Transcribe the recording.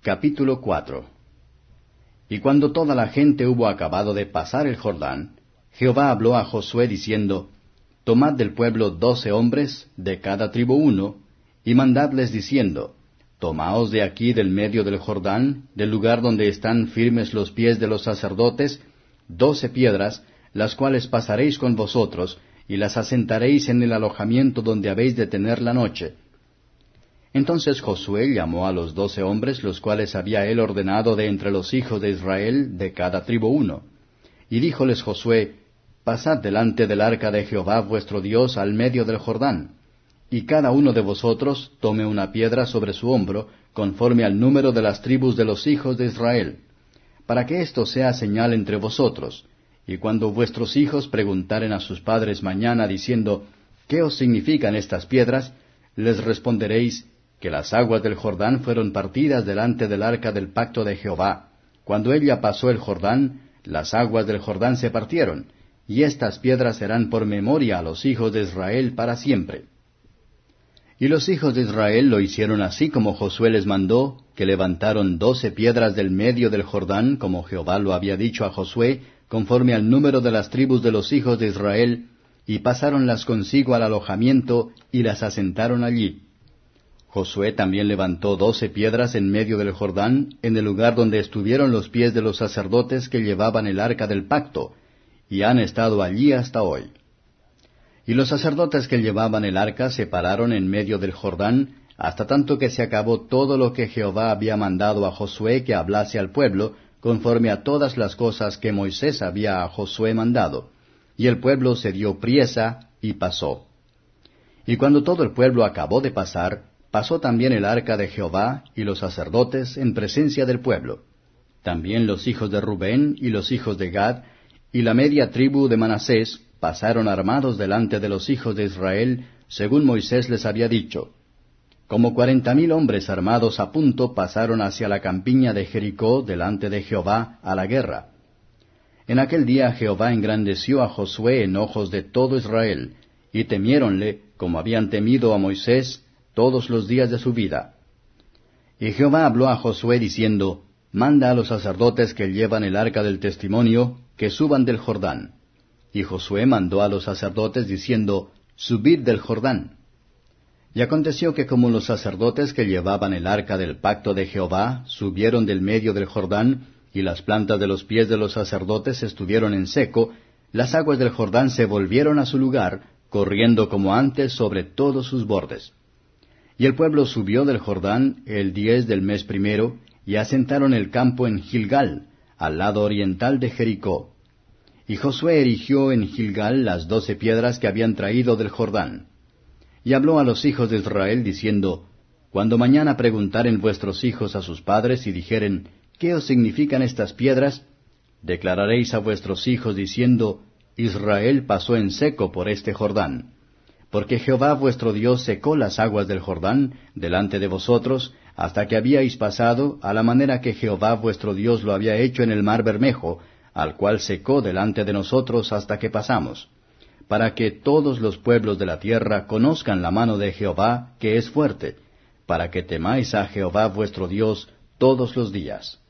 Capítulo 4. Y cuando toda la gente hubo acabado de pasar el Jordán, Jehová habló a Josué diciendo, Tomad del pueblo 12 hombres, de cada tribu uno, y mandadles diciendo, Tomaos de aquí del medio del Jordán, del lugar donde están firmes los pies de los sacerdotes, 12 piedras, las cuales pasaréis con vosotros, y las asentaréis en el alojamiento donde habéis de tener la noche. Entonces Josué llamó a los 12 hombres, los cuales había él ordenado de entre los hijos de Israel, de cada tribu uno. Y díjoles Josué, Pasad delante del arca de Jehová vuestro Dios al medio del Jordán, y cada uno de vosotros tome una piedra sobre su hombro, conforme al número de las tribus de los hijos de Israel, para que esto sea señal entre vosotros. Y cuando vuestros hijos preguntaren a sus padres mañana, diciendo, ¿Qué os significan estas piedras?, les responderéis, que las aguas del Jordán fueron partidas delante del arca del pacto de Jehová. Cuando ella pasó el Jordán, las aguas del Jordán se partieron, y estas piedras serán por memoria a los hijos de Israel para siempre. Y los hijos de Israel lo hicieron así como Josué les mandó, que levantaron 12 piedras del medio del Jordán, como Jehová lo había dicho a Josué, conforme al número de las tribus de los hijos de Israel, y pasáronlas consigo al alojamiento, y las asentaron allí. Josué también levantó 12 piedras en medio del Jordán, en el lugar donde estuvieron los pies de los sacerdotes que llevaban el arca del pacto, y han estado allí hasta hoy. Y los sacerdotes que llevaban el arca se pararon en medio del Jordán, hasta tanto que se acabó todo lo que Jehová había mandado a Josué que hablase al pueblo, conforme a todas las cosas que Moisés había a Josué mandado. Y el pueblo se dio priesa y pasó. Y cuando todo el pueblo acabó de pasar, pasó también el arca de Jehová y los sacerdotes en presencia del pueblo. También los hijos de Rubén y los hijos de Gad y la media tribu de Manasés pasaron armados delante de los hijos de Israel, según Moisés les había dicho. Como 40,000 hombres armados a punto pasaron hacia la campiña de Jericó delante de Jehová a la guerra. En aquel día Jehová engrandeció a Josué en ojos de todo Israel, y temiéronle como habían temido a Moisés todos los días de su vida. Y Jehová habló a Josué diciendo, Manda a los sacerdotes que llevan el arca del testimonio, que suban del Jordán. Y Josué mandó a los sacerdotes diciendo, Subid del Jordán. Y aconteció que como los sacerdotes que llevaban el arca del pacto de Jehová subieron del medio del Jordán, y las plantas de los pies de los sacerdotes estuvieron en seco, las aguas del Jordán se volvieron a su lugar, corriendo como antes sobre todos sus bordes. Y el pueblo subió del Jordán el 10 del mes primero, y asentaron el campo en Gilgal, al lado oriental de Jericó. Y Josué erigió en Gilgal las 12 piedras que habían traído del Jordán. Y habló a los hijos de Israel, diciendo, Cuando mañana preguntaren vuestros hijos a sus padres, y dijeren, ¿Qué os significan estas piedras?, declararéis a vuestros hijos, diciendo, Israel pasó en seco por este Jordán. Porque Jehová vuestro Dios secó las aguas del Jordán delante de vosotros, hasta que habíais pasado, a la manera que Jehová vuestro Dios lo había hecho en el mar Bermejo, al cual secó delante de nosotros hasta que pasamos, para que todos los pueblos de la tierra conozcan la mano de Jehová, que es fuerte, para que temáis a Jehová vuestro Dios todos los días.